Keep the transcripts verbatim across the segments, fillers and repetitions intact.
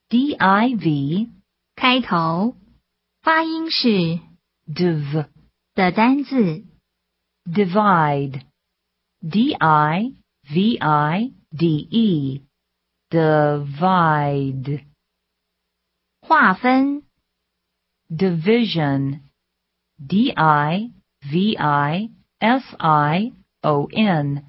D I V 开头，发音是 div 的单字。 divide D I V I D E divide 划分， division D I V I S I O N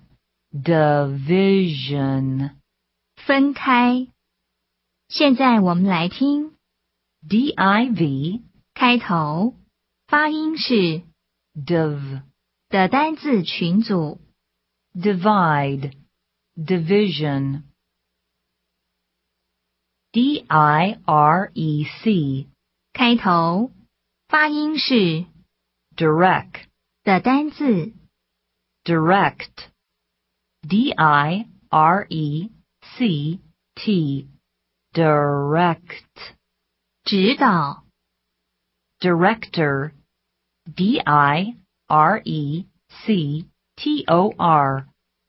division 分开。现在我们来听 D I V 开头，发音是 div 的单字群组。 divide division D I R E C 开头，发音是 direct 的单字。 direct D I R E C T direct 指导， director D I R E C T O R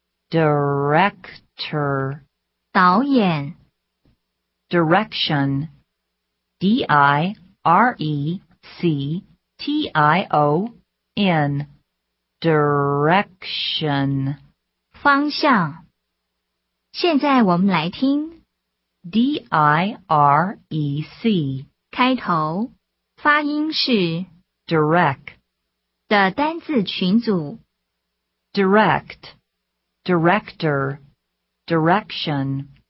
director 导演， direction D I R E C T I O N direction 方向。现在我们来听 D I R E C 开头，发音是 direct 的单字群组。 direct director direction